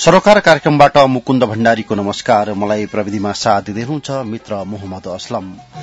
सरोकार कार्यक्रमबाट मुकुन्द भण्डारीको नमस्कार। मलाई प्रविधिमा साथ दिँदै हुनुहुन्छ मित्र मोहम्मद असलम।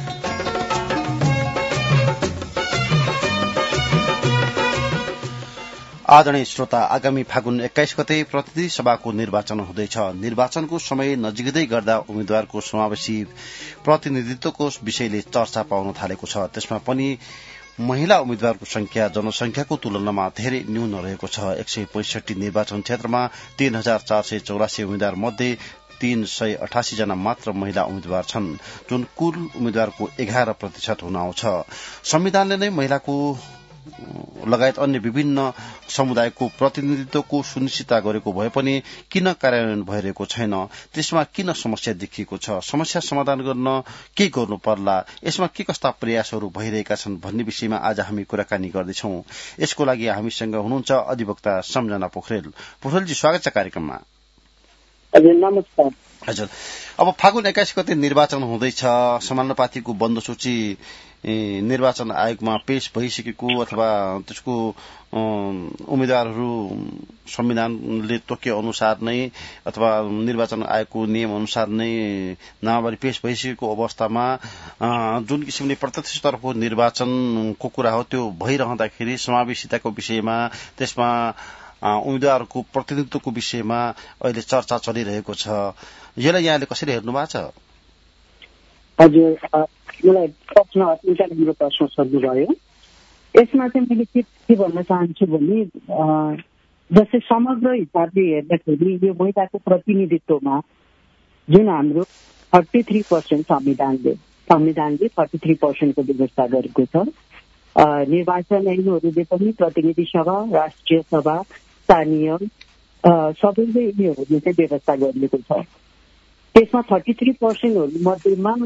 आदरणीय श्रोता, आगामी फागुन 21 गते प्रतिनिधि सभाको निर्वाचन हुँदैछ। निर्वाचनको समय नजिकै गर्दा उम्मेद्वारको समावेशी प्रतिनिधित्वको विषयले चर्चा पाउन थालेको छ। त्यसमा पनि महिला उम्मेद्वारको संख्या जनसंख्याको तुलनामा धेरै न्यून रहेको छ। 165 निर्वाचन क्षेत्रमा 3484 उम्मेद्वार मध्ये 388 जना मात्र महिला उम्मेद्वार छन्, जुन कुल उम्मेद्वारको 11% हुन आउँछ। संविधानले नै महिलाको लगायत अन्य विभिन्न समुदायको प्रतिनिधित्वको सुनिश्चितता गरेको भए पनि किन कार्यान्वयन भइरहेको छैन? त्यसमा किन समस्या देखिएको छ? समस्या समाधान गर्न के गर्नु पर्ला? यसमा के कस्ता प्रयासहरू भइरहेका छन् भन्ने विषयमा आज हामी कुराकानी गर्दैछौं। यसको लागि हामीसँग हुनुहुन्छ अधिवक्ता सम्झना पोखरेल। पोखरेलजी, स्वागत छ कार्यक्रममा। हजुर, नमस्कार। हजुर, अब फागुन 21 गते निर्वाचन हुँदैछ। समानुपातिको बन्द सूची निर्वाचन आयोगमा पेश भइसकेको अथवा त्यसको उम्मेद्वारहरू संविधानले तोके अनुसार नै अथवा निर्वाचन आयोगको नियम अनुसार नै नामावली पेश भइसकेको अवस्थामा जुन किसिमले प्रत्यक्षतर्फ निर्वाचनको कुरा हो त्यो भइरहँदाखेरि समावेशिताको विषयमा, त्यसमा उम्मेद्वारको प्रतिनिधित्वको विषयमा अहिले चर्चा चलिरहेको छ। यसलाई यहाँले कसरी हेर्नु भएको छ? हजुर, मलाई प्रश्न अत्यन्त राम्रो प्रश्न सोध्नुभयो। यसमा चाहिँ मैले के भन्न चाहन्छु भने, जस्तै समग्र हिसाबले हेर्दाखेरि यो महिलाको प्रतिनिधित्वमा जुन हाम्रो 33% संविधानले 33% को व्यवस्था गरेको छ। निर्वाचन ऐनहरूले पनि प्रतिनिधि सभा, राष्ट्रिय सभा, स्थानीय सबैले यिनीहरूले चाहिँ व्यवस्था गरिएको छ। त्यसमा 33% मध्येमा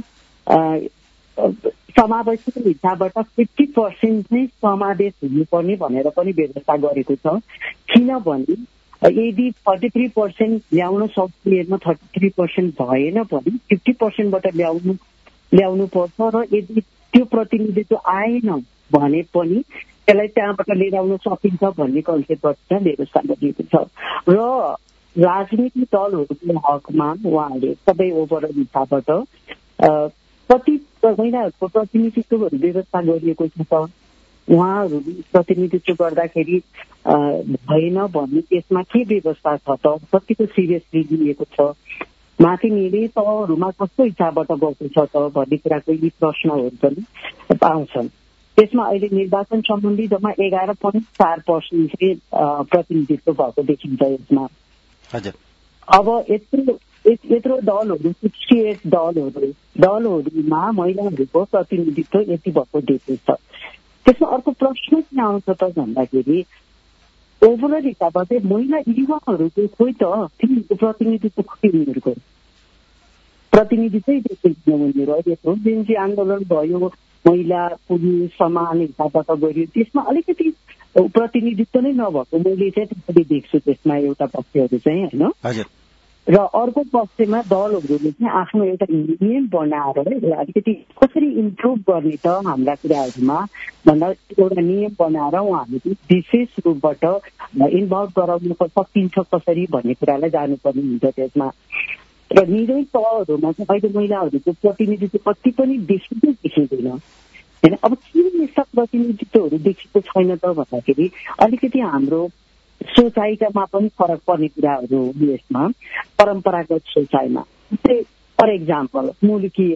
समावेशीको हिसाबबाट 50% नै समावेश हुनुपर्ने भनेर पनि व्यवस्था गरेको छ। किनभने यदि 33% ल्याउन सक्दिएन, 33% भएन भने 50%बाट ल्याउनु पर्छ र यदि त्यो प्रतिनिधित्व आएन भने पनि त्यसलाई त्यहाँबाट लिएर आउन सकिन्छ भन्ने कन्सेप्टबाट व्यवस्था गरिएको छ। र राजनीतिक दलहरूको हकमा उहाँले सबै ओभरअल हिसाबबाट कति महिलाहरूको प्रतिनिधित्वहरू व्यवस्था गरिएको छ। उहाँहरू प्रतिनिधित्व गर्दाखेरि भएन भने त्यसमा के व्यवस्था छ त, कतिको सिरियसली लिएको छ, माथि निकै तहहरूमा कस्तो हिसाबबाट गएको छ त भन्ने कुराको यी प्रश्नहरू पनि आउँछन्। त्यसमा अहिले निर्वाचन सम्बन्धी जम्मा 11.4% प्रतिनिधित्व भएको देखिन्छ यसमा। अब यत्रो दलहरू, 68 दलहरूमा महिलाहरूको प्रतिनिधित्व यति भएको देखिन्छ। त्यसमा अर्को प्रश्न के आउँछ त भन्दाखेरि, ओभरअल हिसाबबाट महिला युवाहरूको खोइ त तिनीहरूको प्रतिनिधित्व उनीहरूको प्रतिनिधि चाहिँ देखिन्छ। उनीहरू अहिले जुन चाहिँ आन्दोलन भयो, महिला पुरुष समान हिसाबबाट गरियो, त्यसमा अलिकति प्रतिनिधित्व नै नभएको मैले चाहिँ त्यसरी देख्छु। त्यसमा एउटा पक्षहरू चाहिँ होइन, र अर्को पक्षमा दलहरूले चाहिँ आफ्नो एउटा नियम बनाएर अलिकति कसरी इम्प्रुभ गर्ने त हाम्रा कुराहरूमा भन्दा एउटा नियम बनाएर उहाँहरूले विशेष रूपबाट इन्भल्भ गराउन सकिन्छ कसरी भन्ने कुरालाई जानुपर्ने हुन्छ त्यसमा। र निकै तहहरूमा चाहिँ अहिले महिलाहरूको प्रतिनिधित्व कति पनि बेसी देखिँदैन होइन। अब किन यस्ता प्रतिनिधित्वहरू देखेको छैन त भन्दाखेरि अलिकति हाम्रो सोचाइमा पनि फरक पर्ने कुराहरू हो यसमा। परम्परागत सोचाइमा फर एक्जाम्पल मुलुकी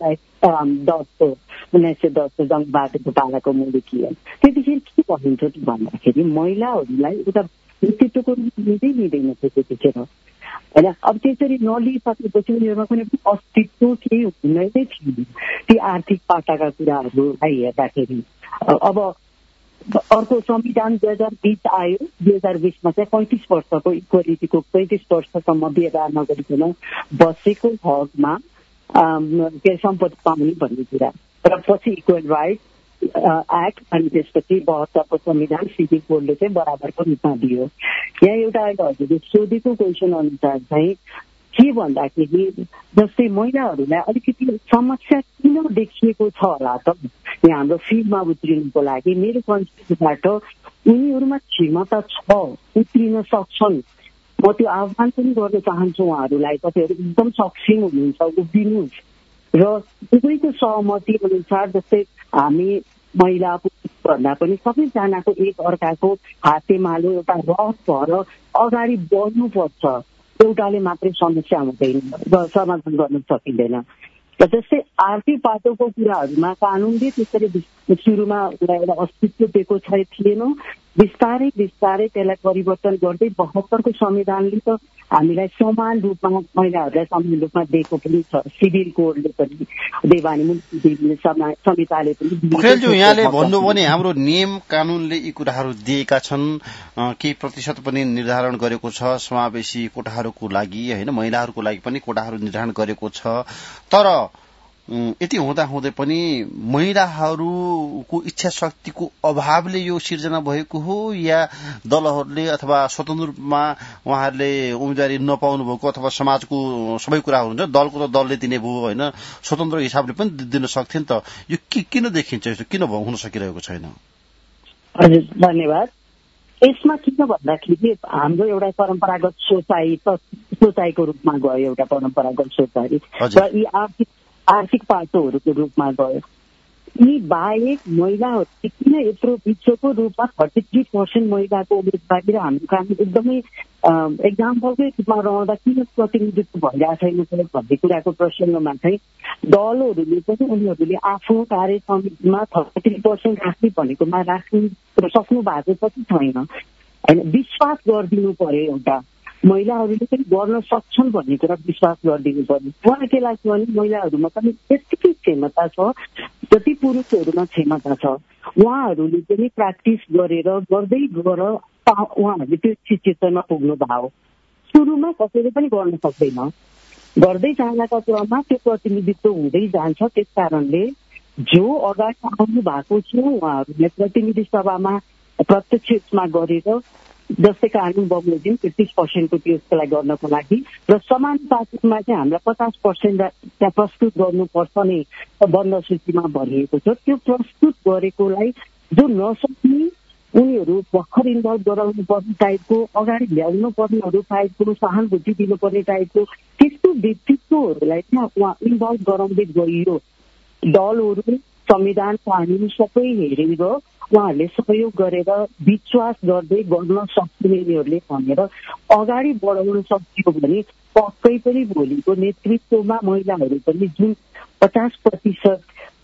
1910 जङ्गबहादुर पालाको मुलुकी त्यतिखेर के भनिन्छ भन्दाखेरि महिलाहरूलाई एउटा व्यक्तित्वको रूप लिँदैन त्यतिखेर होइन। अब त्यसरी नलिइसकेपछि उनीहरूमा कुनै पनि अस्तित्व केही हुन नै थिएन ती आर्थिक पाटाका कुराहरूलाई हेर्दाखेरि। अब अर्को संविधान 2020 आयो। 2020मा चाहिँ 35 वर्षको इक्वालिटीको 35 वर्षसम्म विवाह नगरिकन बसेको हकमा सम्पत्ति पाउने भन्ने कुरा, र पछि इक्वल राइट एक्ट अनि त्यसपछि 72 को संविधान सिभिल कोडले चाहिँ बराबरको रूपमा दियो। यहाँ एउटा हजुरले सोधेको क्वेसन अनुसार चाहिँ के भन्दाखेरि जस्तै महिलाहरूलाई अलिकति समस्या किन देखिएको छ होला त यहाँ हाम्रो फिल्डमा उत्रिनुको लागि मेरो कन्सेप्टबाट उनीहरूमा क्षमता छ, उत्रिन सक्छन् म त्यो आह्वान पनि गर्न चाहन्छु उहाँहरूलाई, तपाईँहरू एकदम सक्षम हुनुहुन्छ, उभिनुहोस् र दुवैको सहमति अनुसार, जस्तै हामी महिला भन्दा पनि सबैजनाको एक अर्काको हातेमालो एउटा रस भएर अगाडि बढ्नुपर्छ। एउटाले मात्रै समस्या हुँदैन, समाधान गर्न सकिँदैन। जस्तै आर्थिक पाटोको कुराहरूमा कानुनले त्यसरी सुरुमा एउटा अस्तित्व दिएको थिएन। बिस्तारै बिस्तारै त्यसलाई परिवर्तन गर्दै 72को संविधानले त हामीलाई समान रूपमा महिलाहरूलाई समान रूपमा दिएको पनि छ। सिभिल कोडले पनि, देवानी संहिताले पनि। पोखरेलज्यू, यहाँले भन्नुभयो भने हाम्रो नियम कानूनले यी कुराहरू दिएका छन्, केही प्रतिशत पनि निर्धारण गरेको छ समावेशी कोटाहरूको लागि, होइन, महिलाहरूको लागि पनि कोटाहरू निर्धारण गरेको छ। तर यति हुँदा हुँदै पनि महिलाहरूको इच्छा शक्तिको अभावले यो सिर्जना भएको हो, या दलहरूले अथवा स्वतन्त्र रूपमा उहाँहरूले उम्मेदवारी नपाउनु भएको, अथवा समाजको सबै कुराहरू हुन्छ, दलको त दलले दिने भयो, होइन, स्वतन्त्र हिसाबले पनि दिन सक्थ्यो नि त। यो किन देखिन्छ, यस्तो किन हुन सकिरहेको छैन? हजुर, धन्यवाद। यसमा किन भन्दाखेरि हाम्रो एउटा परम्परागत सोचाइको रूपमा गयो, एउटा परम्परागत सोचाइ र यी आर्थिक पाटोहरूको रूपमा गयो। यी बाहेक महिलाहरू किन यत्रो विश्वको रूपमा 33% महिलाको उम्मेदवारी र हाम्रो कानुन एकदमै एक्जाम्पलकै रूपमा रहँदा किन प्रतिनिधित्व भइरहेको छैन भन्ने कुराको प्रसङ्गमा चाहिँ दलहरूले पनि उनीहरूले आफ्नो कार्य समितिमा 33% राख्ने भनेकोमा राख्नु सक्नु भएको पनि छैन, होइन। विश्वास गरिदिनु पर्यो, एउटा महिलाहरूले पनि गर्न सक्छन् भन्ने कुरा विश्वास गरिदिनु पर्यो। उहाँ के लाग्छ भने महिलाहरूमा पनि त्यतिकै क्षमता छ जति पुरुषहरूमा क्षमता छ। उहाँहरूले पनि प्र्याक्टिस गरेर गर्दै गएर उहाँहरूले त्यो सिचुएसनमा पुग्नु भयो। सुरुमा कसैले पनि गर्न सक्दैन, गर्दै जाँदाका क्रममा त्यो प्रतिनिधित्व हुँदै जान्छ। त्यस कारणले जो अगाडि आउनु भएको छ उहाँहरूले प्रतिनिधि सभामा प्रत्यक्ष रूपमा गरेर, जस्तै कानुन बमोजिम 33% को त्यसलाई गर्नको लागि र समानुपातिकमा चाहिँ हामीलाई 50% त्यहाँ प्रस्तुत गर्नुपर्छ नै बन्द सूचीमा भरिएको छ। त्यो प्रस्तुत गरेकोलाई जो नसक्ने, उनीहरू भर्खर इन्भल्भ गराउनु पर्ने टाइपको, अगाडि ल्याउनु पर्नेहरू टाइपको, सहानुभूति दिनुपर्ने टाइपको त्यस्तो व्यक्तित्वहरूलाई चाहिँ उहाँ इन्भल्भ गराउँदै गइयो। दलहरू संविधान कानुन सबै हेरेर उहाँहरूले सहयोग गरेर विश्वास गर्दै गर्न सक्नेहरूले भनेर अगाडि बढाउन सकियो भने पक्कै पनि भोलिको नेतृत्वमा महिलाहरू पनि जुन 50%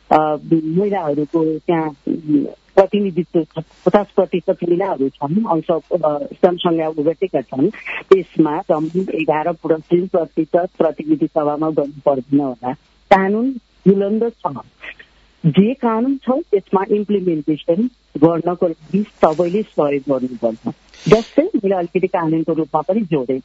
महिलाहरूको त्यहाँ प्रतिनिधित्व 50% महिलाहरू छन्, अंश जनसङ्ख्या उभेटेका छन्, त्यसमा 11% प्रतिनिधि सभामा गर्नु पर्दैन होला। कानुन बुलन्द छ, जे कानुन छ त्यसमा इम्प्लिमेन्टेसन गर्नको लागि सबैले सहयोग गर्नुपर्छ। जस्तै मैले अलिकति कानुनको रूपमा पनि जोडेँ।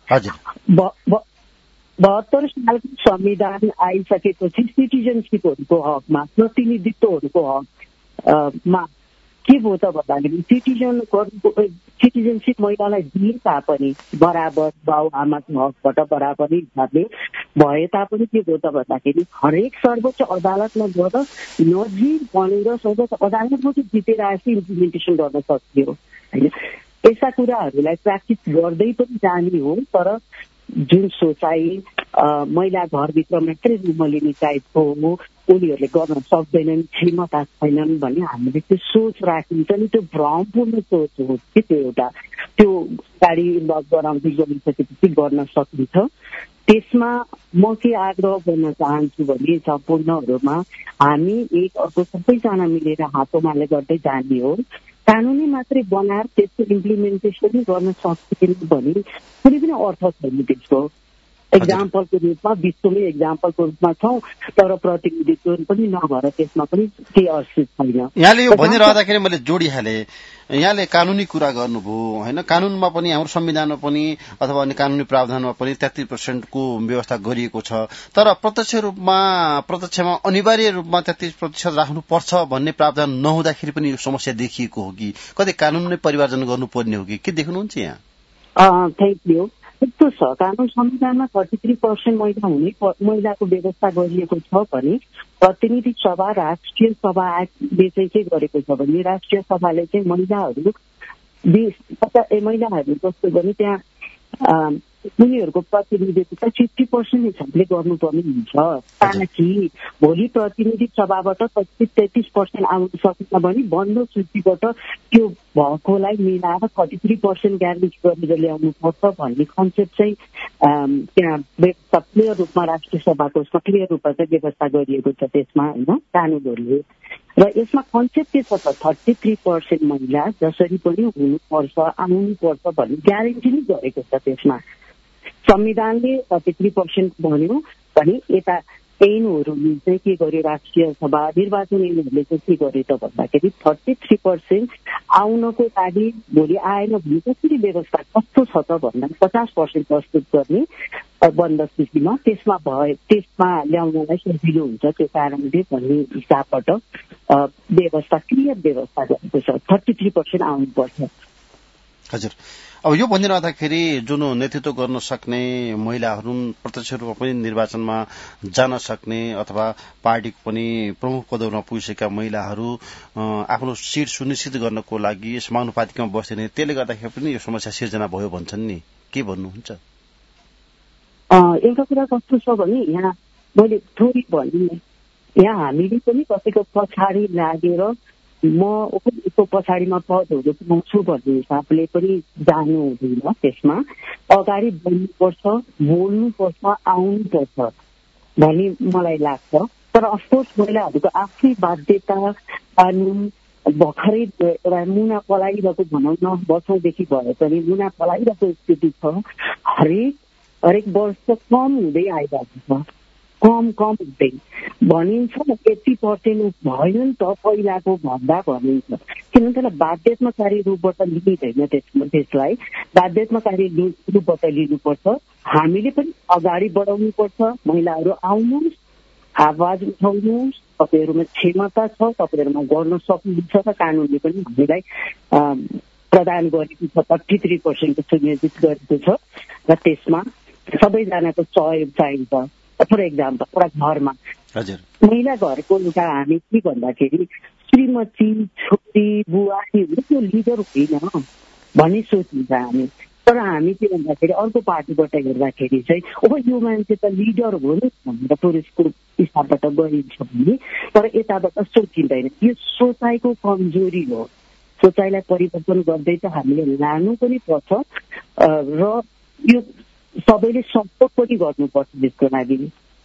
72 सालको संविधान आइसकेपछि सिटिजनसिपहरूको हकमा, प्रतिनिधित्वहरूको हकमा के भयो त भन्दाखेरि सिटिजनसिप महिलालाई दिए तापनि बराबर बाउ आमाको हकबाट बराबरी हिसाबले भए तापनि के भयो त भन्दाखेरि हरेक सर्वोच्च अदालतमा गएर नजिर बनेर सर्वोच्च अदालतमा चाहिँ जितेर आएपछि इम्प्लिमेन्टेसन गर्न सकियो, होइन। यस्ता कुराहरूलाई प्र्याक्टिस गर्दै पनि जाने हो। तर जुन सोचाइ महिला घरभित्र मात्रै रुमलिने टाइपको हो, उनीहरूले गर्न सक्दैनन्, क्षमता छैनन् भन्ने हामीले त्यो सोच राखिन्छ नि, त्यो भ्रमपूर्ण सोच हो कि त्यो एउटा त्यो गाडी इन्भल्भ गराउँदै गइसकेपछि गर्न सकिन्छ। त्यसमा म के आग्रह गर्न चाहन्छु भने सम्पूर्णहरूमा हामी एक अर्को सबैजना मिलेर हातोमाले गर्दै जाने हो। कानुनी मात्रै बनाएर त्यसको इम्प्लिमेन्टेसन गर्न सक्दैन भने कुनै पनि अर्थ छैन त्यसको। एक्जाम्पलको रूपमा विश्वमै एक्जाम्पलको रूपमा छौँ, तर प्रतिनिधित्व पनि नभएर त्यसमा पनि केही अर्थ छैन। यहाँले यो भनिरहँदाखेरि मैले जोडिहालेँ, यहाँले कानुनी कुरा गर्नुभयो, होइन। कानुनमा पनि हाम्रो संविधानमा पनि अथवा अन्य कानुनी प्रावधानमा पनि 33% को व्यवस्था गरिएको छ। तर प्रत्यक्षमा अनिवार्य रूपमा 33% राख्नुपर्छ भन्ने प्रावधान नहुँदाखेरि पनि यो समस्या देखिएको हो कि कतै कानुन नै परिवर्तन गर्नुपर्ने हो कि के देख्नुहुन्छ यहाँ? Thank you. यस्तो छ, कानुन संविधानमा 33% महिलाको व्यवस्था गरिएको छ भने प्रतिनिधि सभा राष्ट्रिय सभा एक्टले चाहिँ के गरेको छ भने राष्ट्रिय सभाले चाहिँ महिलाहरू जस्तो भने त्यहाँ उनीहरूको प्रतिनिधित्व 50% हिसाबले गर्नुपर्ने हुन्छ, ताकि भोलि प्रतिनिधि सभाबाट 33% आउन सकेन भने बन्द सूचीबाट त्यो भएकोलाई मिलाएर 33% ग्यारेन्टी गरेर ल्याउनु पर्छ भन्ने कन्सेप्ट चाहिँ त्यहाँ क्लियर रूपमा राष्ट्रिय सभाको सक्रिय रूपमा चाहिँ व्यवस्था गरिएको छ त्यसमा, होइन, कानुनहरूले। र यसमा कन्सेप्ट के छ त 33% महिला जसरी पनि हुनुपर्छ आउनुपर्छ भन्ने ग्यारेन्टी नै गरेको छ त्यसमा। संविधानले 33% भन्यो भने यता ऐनहरूले चाहिँ के गर्यो, राष्ट्रिय सभा निर्वाचन ऐनहरूले चाहिँ के गर्यो त भन्दाखेरि 33% आउनको लागि भोलि आएन भने कसरी व्यवस्था कस्तो छ त भन्दा 50% प्रस्तुत गर्ने बन्द सूचीमा, त्यसमा ल्याउनलाई सजिलो हुन्छ, त्यो कारणले भन्ने हिसाबबाट व्यवस्था क्लियर व्यवस्था गरेको छ, 33% आउनुपर्छ। हजुर, अब यो भनिरहँदाखेरि जुन नेतृत्व गर्न सक्ने महिलाहरू प्रत्यक्ष रूपमा पनि निर्वाचनमा जान सक्ने अथवा पार्टीको पनि प्रमुख पदमा पुगिसकेका महिलाहरू आफ्नो सीट सुनिश्चित गर्नको लागि समानुपातिकमा बस्ने, त्यसले गर्दाखेरि पनि यो समस्या सिर्जना भयो भन्छन् नि, के भन्नुहुन्छ? एउटा कुरा कस्तो छ भने यहाँ मैले थोरै भने यहाँ हामीले पनि कसैको पछाडि लागेर म उसको पछाडिमा पदहरू पाउँछु भन्ने हिसाबले पनि जानु हुँदैन, त्यसमा अगाडि बढ्नुपर्छ, बोल्नुपर्छ, आउनुपर्छ भन्ने मलाई लाग्छ। तर अफकोर्स महिलाहरूको आफ्नै बाध्यता, कानुन भर्खरै एउटा मुना पलाइरहेको भनौँ न, वर्षौंदेखि भए पनि मुना पलाइरहेको स्थिति छ। हरेक वर्ष कम हुँदै आइरहेको छ, कम हुँदै भनिन्छ 80% भयो नि त पहिलाको भन्दा भनिन्छ, किनभने त्यसलाई बाध्यताकारी रूपबाट लिँदैन, त्यसलाई बाध्यताकारी रूपबाट लिनुपर्छ। हामीले पनि अगाडि बढाउनुपर्छ, महिलाहरू आउनुहोस्, आवाज उठाउनुहोस्, तपाईँहरूमा क्षमता छ, तपाईँहरूमा गर्न सक्नुहुन्छ र कानुनले पनि हामीलाई प्रदान गरेको छ, 33% सुनिश्चित गरेको छ र त्यसमा सबैजनाको सहयोग चाहिन्छ। फर एक्जाम्पल एउटा घरमा महिला घरको एउटा हामी के भन्दाखेरि श्रीमती, छोरी, बुहारीहरू त्यो लिडर होइन भन्ने सोचिन्छ हामी, तर हामी के भन्दाखेरि अर्को पार्टीबाट हेर्दाखेरि चाहिँ यो मान्छे त लिडर हो नि भनेर पुरुषको हिसाबबाट गरिन्छ भने, तर यताबाट सोचिँदैन। यो सोचाइको कमजोरी हो, सोचाइलाई परिवर्तन गर्दै चाहिँ हामीले लानु पनि पर्छ र यो सबैले सपोर्ट पनि गर्नुपर्छ त्यसको लागि।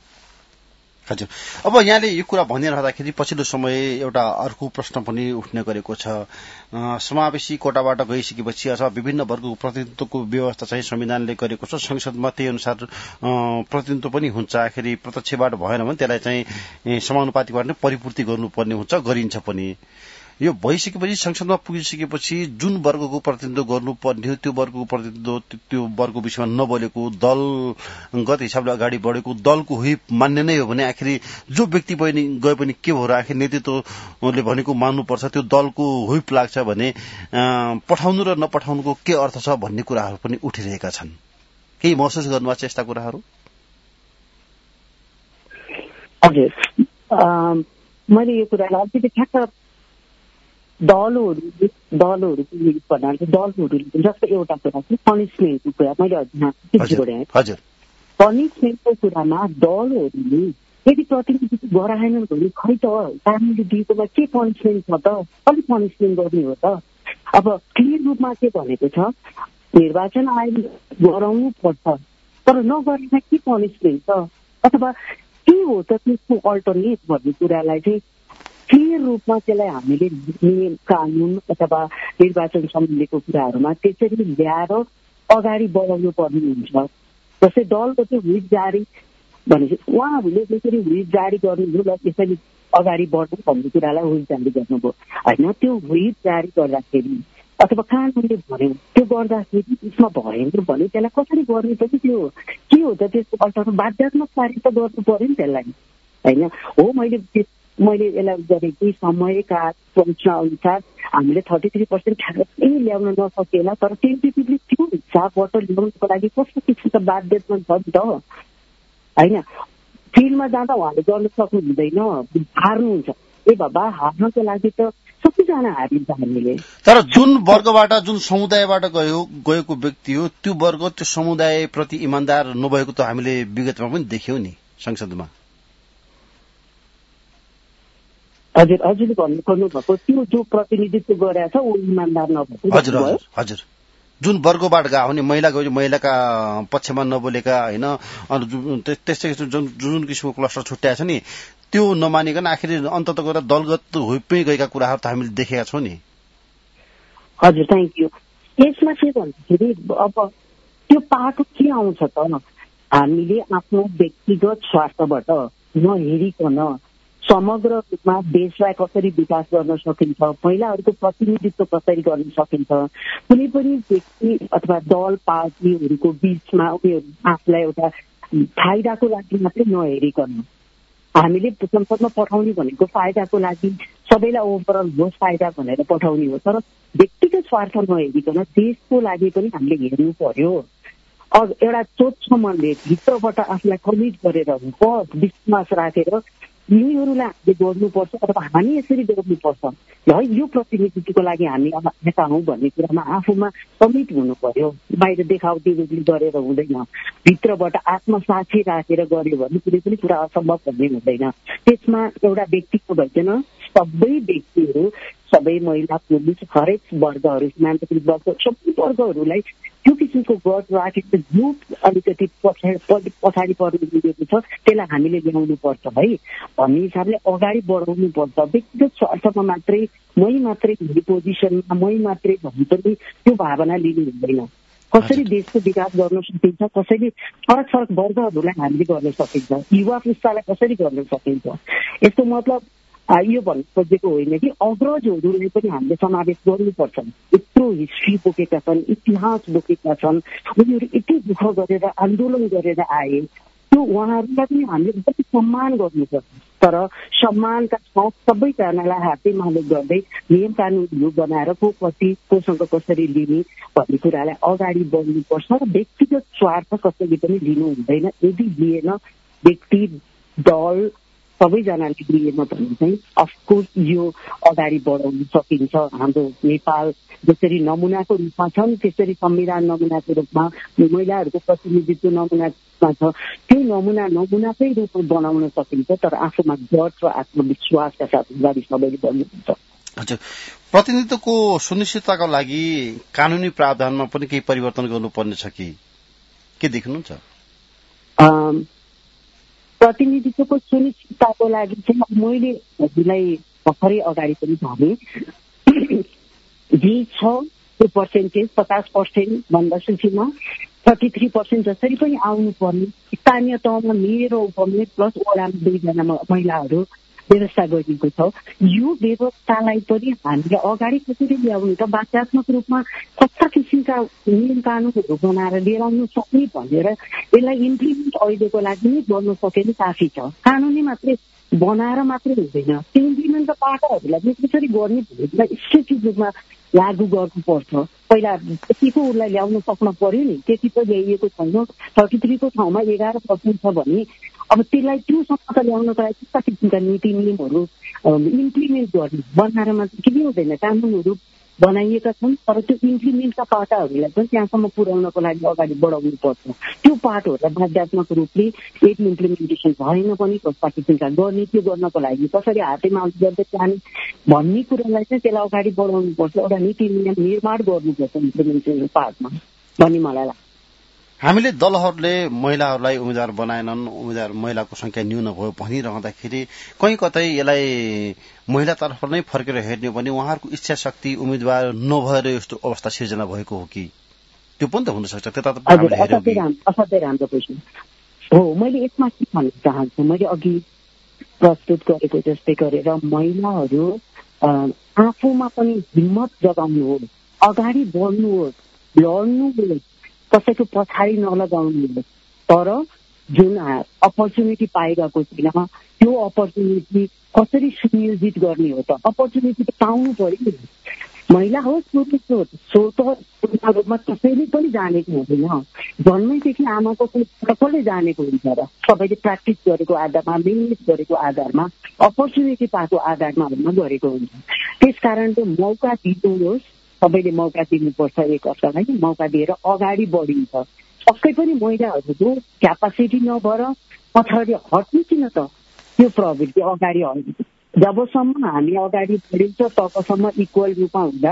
हजुर, अब यहाँले यो कुरा भनिरहँदाखेरि पछिल्लो समय एउटा अर्को प्रश्न पनि उठ्ने गरेको छ, समावेशी कोटाबाट गइसकेपछि अथवा विभिन्न वर्गको प्रतिनिधित्वको व्यवस्था चाहिँ संविधानले गरेको छ, संसदमा त्यही अनुसार प्रतिनिधित्व पनि हुन्छ, आखिरी प्रत्यक्षबाट भएन भने त्यसलाई चाहिँ समानुपातिकबाट नै परिपूर्ति गर्नुपर्ने हुन्छ, गरिन्छ पनि। यो भइसकेपछि संसदमा पुगिसकेपछि जुन वर्गको प्रतिनिधित्व गर्नुपर्ने थियो त्यो वर्गको प्रतिनिधित्व त्यो वर्गको विषयमा नबोलेको, दलगत हिसाबले अगाडि बढेको, दलको हुइप मान्ने नै हो भने आखिर जो व्यक्ति गए पनि के हो र, आखिर नेतृत्वले भनेको मान्नुपर्छ, त्यो दलको हुइप लाग्छ भने पठाउनु र नपठाउनुको के अर्थ छ भन्ने कुराहरू पनि उठिरहेका छन्। केही महसुस गर्नुभएको छ यस्ता कुराहरू? हजुर, मैले यो कुरालाई अलिकति ठ्याक्क दलहरूले जस्तो एउटा कुरा चाहिँ पनिसमेन्टको कुरा मैले जोडेँ। पनिसमेन्टको कुरामा दलहरूले यदि प्रतिनिधित्व गराएनन् भने खै त कानुनले दिएकोमा के पनिसमेन्ट छ त, कति पनिसमेन्ट गर्ने हो त? अब क्लियर रूपमा के भनेको छ, निर्वाचन आयोग गराउनु पर्छ, तर नगरेमा के पनिसमेन्ट छ अथवा के हो त त्यसको अल्टरनेट भन्ने कुरालाई चाहिँ क्लियर रूपमा त्यसलाई हामीले नियम कानुन अथवा निर्वाचन सम्बन्धीको कुराहरूमा त्यसरी ल्याएर अगाडि बढाउनु पर्ने हुन्छ। जस्तै दलको चाहिँ व्हिप जारी भनेपछि उहाँहरूले त्यसरी व्हिप जारी गर्नुभयो र त्यसरी अगाडि बढ्नु भन्ने कुरालाई व्हिप जारी गर्नुभयो होइन। त्यो व्हिप जारी गर्दाखेरि अथवा कानुनले भन्यो त्यो गर्दाखेरि त्यसमा भएन भने त्यसलाई कसरी गर्ने त, त्यो के हो त, त्यसको अल्टरनेटिभ बाध्यात्मक कार्य त गर्नु पर्यो नि त्यसलाई होइन। हो मैले यसलाई गरेको समयका अनुसार हामीले 33% ठ्याक्कै ल्याउन नसकेला, तर टेन्टेटिभली त्यो हिसाबबाट ल्याउनको लागि कस्तो किसिमको बाध्यता छ नि त होइन। फिल्डमा जाँदा उहाँले गर्न सक्नु हुँदैन, हार्नुहुन्छ। ए बाबा हार्नको लागि त सबैजना हारिन्छ हामीले। तर जुन वर्गबाट जुन समुदायबाट गएको व्यक्ति हो त्यो वर्ग त्यो समुदाय प्रति इमान्दार नभएको त हामीले विगतमा पनि देख्यौं नि संसदमा। हजुरले भन्नु खोज्नु भएको त्यो जो प्रतिनिधित्व गरेछ ऊ इमान्दार नभएको। हजुर जुन वर्गबाट गएको हो नि महिलाका पक्षमा नबोलेका होइन त्यस्तै जुन किसिमको क्लस्टर छुट्याएको छ नि त्यो नमानिकन आखिर अन्तत गएर दलगत हुइपै गएका कुराहरू त हामीले देखेका छौं नि। हजुर थ्याङ्क यू। यसमा के भन्दाखेरि अब त्यो पाटो के आउँछ त हामीले आफ्नो व्यक्तिगत स्वार्थबाट नहेरिकन समग्र रूपमा देशलाई कसरी विकास गर्न सकिन्छ, महिलाहरूको प्रतिनिधित्व कसरी गर्न सकिन्छ, कुनै पनि व्यक्ति अथवा दल पार्टीहरूको बीचमा उनीहरू आफूलाई एउटा फाइदाको लागि मात्रै नहेरिकन हामीले संसदमा पठाउने भनेको फाइदाको लागि सबैलाई ओभरअल होस् फाइदा भनेर पठाउने हो। तर व्यक्तिगत स्वार्थ नहेरिकन देशको लागि पनि हामीले हेर्नु पर्यो। एउटा सोच मनले भित्रबाट आफूलाई कमिट गरेर विश्वास राखेर यिनीहरूलाई हामीले गर्नुपर्छ अथवा हामी यसरी गर्नुपर्छ है यो प्रतिनिधित्वको लागि हामी नेता हौँ भन्ने कुरामा आफूमा कमिट हुनु पर्यो। बाहिर देखावटी रूपले गरेर हुँदैन, भित्रबाट आत्मसाक्षी राखेर गर्यो भने कुनै पनि कुरा असम्भव भन्ने हुँदैन। त्यसमा एउटा व्यक्तिको भइदैन सबै व्यक्तिहरू सबै महिला पुरुष हरेक वर्गहरू सीमान्तकृत वर्ग सबै वर्गहरूलाई त्यो किसिमको गट राखेर जो अलिकति पछाडि पर्नु दिएको छ त्यसलाई हामीले ल्याउनु पर्छ है भन्ने हिसाबले अगाडि बढाउनु पर्छ। व्यक्तिगत स्वार्थमा मात्रै मै मात्रै पोजिसनमा मै मात्रै भन्ने पनि त्यो भावना लिनु हुँदैन। कसरी देशको विकास गर्न सकिन्छ, कसरी फरक फरक वर्गहरूलाई हामीले गर्न सकिन्छ, युवा पुस्तालाई कसरी गर्न सकिन्छ। यसको मतलब यो भन्नु खोजेको होइन कि अग्रजहरूलाई पनि हामीले समावेश गर्नुपर्छ। यत्रो हिस्ट्री बोकेका छन्, इतिहास बोकेका छन्, उनीहरू यति दुःख गरेर आन्दोलन गरेर आए, त्यो उहाँहरूलाई पनि हामीले एकदमै सम्मान गर्नुपर्छ। तर सम्मानका साथ सबैजनालाई हातै मालिक गर्दै नियम कानुनहरू बनाएर कोसँग कसरी लिने भन्ने कुरालाई अगाडि बढ्नुपर्छ र व्यक्तिगत स्वार्थ कसैले पनि लिनु हुँदैन। यदि लिएन व्यक्ति दल सबैजनाले लिएन भने चाहिँ अफकोर्स यो अगाडि बढाउन सकिन्छ। हाम्रो नेपाल जसरी नमुनाको रूपमा छन् त्यसरी संविधान नमुनाको रूपमा महिलाहरूको प्रतिनिधित्व नमुनामा छ, त्यो नमुनाकै रूपमा बनाउन सकिन्छ। तर आफूमा गट र आत्मविश्वासका साथ अगाडि सबैले बढ्नुपर्छ। हजुर, प्रतिनिधित्वको सुनिश्चितताको लागि कानूनी प्रावधानमा पनि केही परिवर्तन गर्नुपर्ने छ कि के देख्नुहुन्छ? प्रतिनिधित्वको सुनिश्चितताको लागि चाहिँ मैले हजुरलाई भर्खरै अगाडि पनि भने जे छ त्यो पर्सेन्टेज 50% भन्दा सूचीमा 33% जसरी पनि आउनुपर्ने स्थानीय तहमा मेयर र उपमेयर प्लस वडामा 2 जना महिलाहरू व्यवस्था गरिएको छ। यो व्यवस्थालाई पनि हामीले अगाडि कसरी ल्याउने त वाक्यात्मक रूपमा कस्ता किसिमका नियम कानुनहरू बनाएर लिएर आउनु सक्ने भनेर यसलाई इम्प्लिमेन्ट अहिलेको लागि नै गर्न सकेन काफी छ। कानुनी मात्रै बनाएर मात्रै हुँदैन, त्यो इम्प्लिमेन्टका पाटाहरूलाई पनि कसरी गर्ने भनेर स्ट्रेटेजिक रूपमा लागू गर्नुपर्छ। पहिला त्यतिको उसलाई ल्याउन सक्न पर्यो नि, त्यति त ल्याइएको छैन। 33 को ठाउँमा 11% छ भने अब त्यसलाई त्यो क्षमता ल्याउनको लागि कस्ता किसिमका नीति नियमहरू इम्प्लिमेन्ट गर्ने बनाएर मात्रै केही हुँदैन। कानुनहरू बनाइएका छन् तर त्यो इम्प्लिमेन्टका पाटाहरूलाई पनि त्यहाँसम्म पुर्याउनको लागि अगाडि बढाउनु पर्छ। त्यो पाटोहरूलाई बाध्यात्मक रूपले यदि इम्प्लिमेन्टेसन भएन पनि कस्ता किसिमका गर्ने त्यो गर्नको लागि कसरी हातैमा गर्दै जाने भन्ने कुरालाई चाहिँ त्यसलाई अगाडि बढाउनु पर्छ। एउटा नीति नियम निर्माण गर्नुपर्छ इम्प्लिमेन्टेसन पार्टमा भन्ने मलाई लाग्छ। हामीले दलहरूले महिलाहरूलाई उम्मेद्वार बनाएनन्, महिलाको संख्या न्यून भयो भनिरहँदाखेरि कहीँ कतै यसलाई महिलातर्फ नै फर्केर हेर्ने हो भने उहाँहरूको इच्छा शक्ति उम्मेद्वार नभएर यस्तो अवस्था सिर्जना भएको हो कि त्यो पनि त हुन सक्छ। त्यता त असाध्यै राम्रो क्वेसन हो। मैले यसमा के भन्न चाहन्छु, मैले अघि प्रस्तुत गरेको जस्तै गरेर महिलाहरू आफूमा पनि हिम्मत जगाउनुहोस्, अगाडि बढ्नुहोस्, लड्नुहोस्, कसैको पछाडि नलगाउनु। तर जुन अपर्च्युनिटी पाइरहेको छैन त्यो अपर्च्युनिटी कसरी सुनियोजित गर्ने हो त? अपर्च्युनिटी त पाउनु पर्यो। महिला होस् पुरुष होस् स्वतः रूपमा कसैले पनि जानेको हुँदैन। जन्मैदेखि आमाको कसले जानेको हुन्छ र? सबैले प्र्याक्टिस गरेको आधारमा, मेहनत गरेको आधारमा, अपर्च्युनिटी पाएको आधारमा गरेको हुन्छ। त्यस कारणले मौका दिनुहोस्, सबैले मौका दिनुपर्छ, एक अर्कालाई मौका दिएर अगाडि बढिन्छ। पक्कै पनि महिलाहरूको क्यापासिटी नभएर पछाडि हट्नु किन त? त्यो प्रवृत्ति अगाडि हट्नु। जबसम्म हामी अगाडि बढिन्छ तबसम्म इक्वल रूपमा हुँदा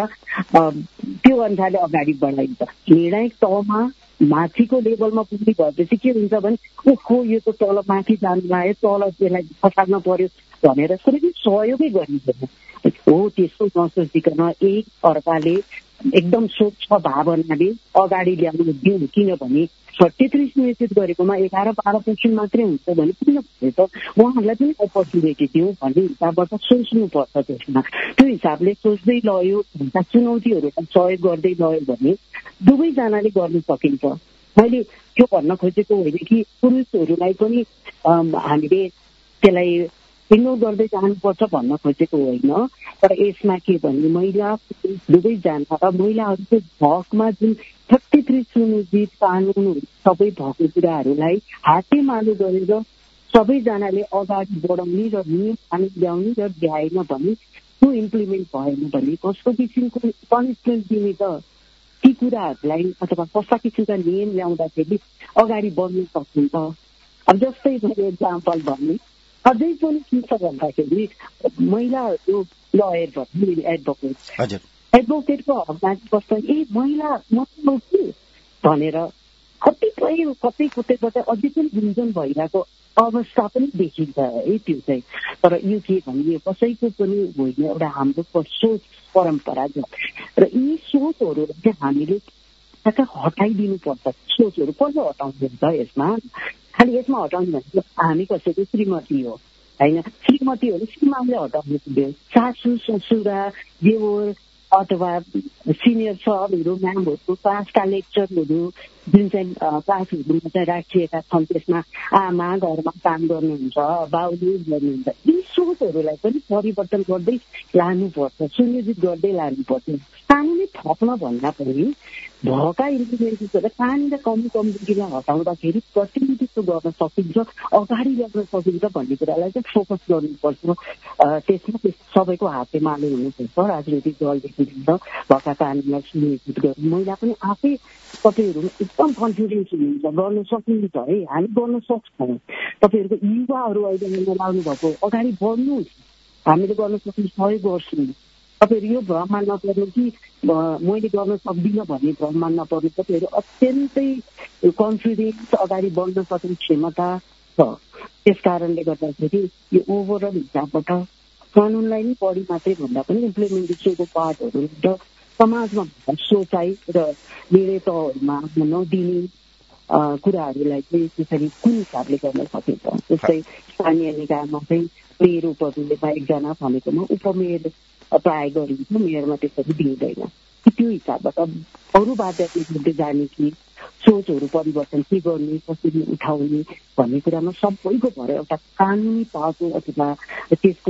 त्यो अनुसारले अगाडि बढाइन्छ। निर्णायक तहमा माथिको लेभलमा पुग्ने भएपछि के हुन्छ भने ओहो यो त तल माथि जानु लाग्यो, तल त्यसलाई पछाड्न पर्यो भनेर कुनै सहयोगै गरिन्छ। हो त्यस्तो नसोचिकन एक अर्काले एकदम स्वच्छ भावनाले अगाडि ल्याउनु दिउँ। किनभने 33 निश्चित गरेकोमा 11-12% मात्रै हुन्छ भने किन भयो त? उहाँहरूलाई पनि अपर्च्युनिटी दिउँ भन्ने हिसाबबाट सोच्नुपर्छ। त्यसमा त्यो हिसाबले सोच्दै लयो, चुनौतीहरूलाई सहयोग गर्दै लयो भने दुवैजनाले गर्न सकिन्छ। मैले त्यो भन्न खोजेको होइन कि पुरुषहरूलाई पनि हामीले त्यसलाई इग्नोर गर्दै जानुपर्छ भन्न खोजेको होइन। तर यसमा के भने महिला दुवैजना र महिलाहरूको हकमा जुन 33 सुनिश्चित कानून सबै भएको कुराहरूलाई हातेमालो गरेर सबैजनाले अगाडि बढाउने र नियम कानून ल्याउने र ल्याएन भने त्यो इम्प्लिमेन्ट भएन भने कस्तो किसिमको पनिसमेन्ट दिने त? ती कुराहरूलाई अथवा कस्ता किसिमका नियम ल्याउँदाखेरि अगाडि बढ्न सकिन्छ। अब जस्तै मैले एक्जाम्पल भन्ने अझै पनि के छ भन्दाखेरि महिलाहरू लयर भन्ने एडभोकेटको हकमाथि बस्छ महिला मतलब के भनेर कतिपय कतै कतैबाट अझै पनि गुन्जन भइरहेको अवस्था पनि देखिन्छ है। त्यो चाहिँ तर यो के भने यो कसैको पनि होइन, एउटा हाम्रो सोच परम्परा छ र यी सोचहरूलाई चाहिँ हामीले हटाइदिनुपर्छ। सोचहरू कसले हटाउँछ यसमा? खालि यसमा हटाउने भनेको हामी कसैको श्रीमती हो होइन, श्रीमतीहरू श्रीमानले हटाउनु पर्यो। सासू ससुरा देवर अथवा सिनियर सरहरू म्यामहरूको क्लासका लेक्चरहरू जुन चाहिँ क्लासहरूमा चाहिँ राखिएका छन् त्यसमा आमा घरमा काम गर्नुहुन्छ, बाउले गर्नुहुन्छ। यी सोचहरूलाई पनि परिवर्तन गर्दै लानुपर्छ, सुनियोजित गर्दै लानुपर्छ। कानुनी थप्न भन्दा पनि भएका इम्प्लिमेन्टेसनलाई कानुन र कमजोरीलाई हटाउँदाखेरि प्रतिनिधित्व गर्न सकिन्छ, अगाडि ल्याउन सकिन्छ भन्ने कुरालाई चाहिँ फोकस गर्नुपर्छ। त्यसमा सबैको हातेमालो हुनुपर्छ। राजनैतिक दलदेखि लिएर भएका कानुनलाई सुनियोजित गर्नु। महिला पनि आफै कतिहरू एकदम कन्फिडेन्स हुनुहुन्छ, गर्न सकिन्छ है, हामी गर्न सक्छौँ। तपाईँहरूको युवाहरू अहिले लाउनु भएको अगाडि बढ्नुहोस्, हामीले गर्न सक्ने सहयोग गर्छौँ। तपाईँहरू यो भ्रममा नपर्नु कि मैले गर्न सक्दिनँ भन्ने भ्रममा नपर्नु। तपाईँहरू अत्यन्तै कन्फिडेन्स अगाडि बढ्न सक्ने क्षमता छ। त्यस कारणले गर्दाखेरि यो ओभरअल हिसाबबाट कानुनलाई नै बढी मात्रै भन्दा पनि इम्प्लिमेन्टेसनको पार्टहरू र समाजमा सोचाइ र निर्णय तहहरूमा नदिने कुराहरूलाई चाहिँ त्यसरी कुन हिसाबले गर्न सकिन्छ। जस्तै स्थानीय निकायमा चाहिँ मेयर उपमेयरमा एकजना भनेकोमा उपमेयर प्राय गरिन्छ, मेयरमा त्यसरी दिँदैन। त्यो हिसाबबाट अरू बाध्यता गर्दै जाने कि सोचहरू परिवर्तन के गर्ने, कसरी उठाउने भन्ने कुरामा सबैको भएर एउटा कानुनी पाटो अथवा त्यसको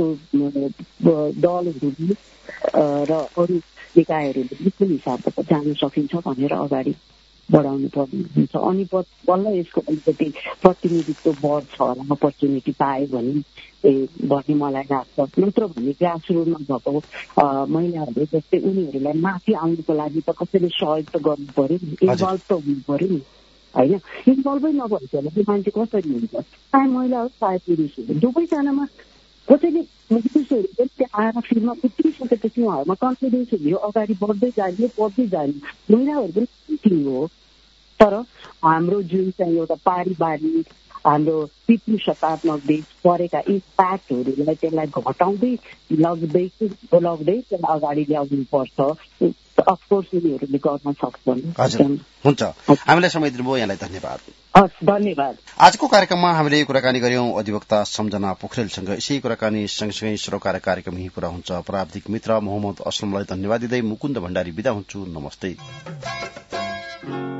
दलहरू र अरू निकायहरूले कुन हिसाबबाट जान सकिन्छ भनेर अगाडि बढाउनु पर्ने हुन्छ। अनि बल्ल यसको अलिकति प्रतिनिधित्व बढ्छ होला, अपर्च्युनिटी पायो भन्ने मलाई लाग्छ। नत्र भने ग्रासरुटमा भएको महिलाहरूले जस्तै उनीहरूलाई माथि आउनुको लागि त कसैले सहयोग त गर्नु पर्यो नि, इन्भल्भ त हुनु पर्यो नि होइन। इन्भल्भै नभइसक्यो भने मान्छे कसरी हुन्छ? चाहे महिला होस् चाहे पुरुष होस्, दुवैजनामा कसैले पुरुषहरू पनि त्यहाँ आएर फिल्डमा उत्रिसकेपछि उहाँहरूमा कन्फिडेन्स हुने, अगाडि बढ्दै जाने। महिलाहरू पनि ठिक हो, तर हाम्रो जुन चाहिँ एउटा पारिवारिक हाम्रो पितृसत्तात्मक देश परेका इम्प्याक्टहरूलाई त्यसलाई घटाउँदै लग्दै त्यसलाई अगाडि ल्याउनु पर्छ। अफकोर्स उनीहरूले गर्न सक्छन्। हुन्छ, हामीलाई समय दिनुभयो, यहाँलाई धन्यवाद। हस्, धन्यवाद। आजको कार्यक्रममा हामीले कुराकानी गर्यौं अधिवक्ता सम्झना पोखरेलसँग। यसै कुराकानी सँगसँगै सरोकार कार्यक्रम यही पूरा हुन्छ। प्राविधिक मित्र मोहम्मद असलमलाई धन्यवाद दिँदै मुकुन्द भण्डारी बिदा हुन्छु। नमस्ते।